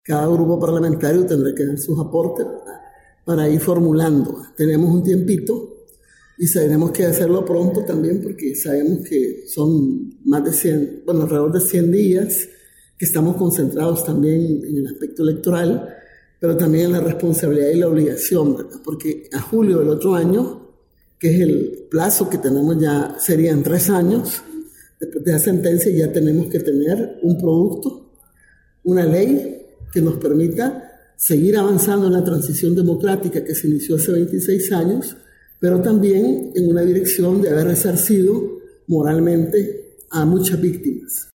Cada grupo parlamentario tendrá que dar sus aportes, ¿verdad?, para ir formulando. Tenemos un tiempito y sabemos que hacerlo pronto también, porque sabemos que son más de 100, bueno, alrededor de 100 días, que estamos concentrados también en el aspecto electoral, pero también en la responsabilidad y la obligación, ¿verdad? Porque a julio del otro año, que es el plazo que tenemos ya, serían 3 años, después de la sentencia ya tenemos que tener un producto, una ley que nos permita seguir avanzando en la transición democrática que se inició hace 26 años, pero también en una dirección de haber resarcido moralmente a muchas víctimas.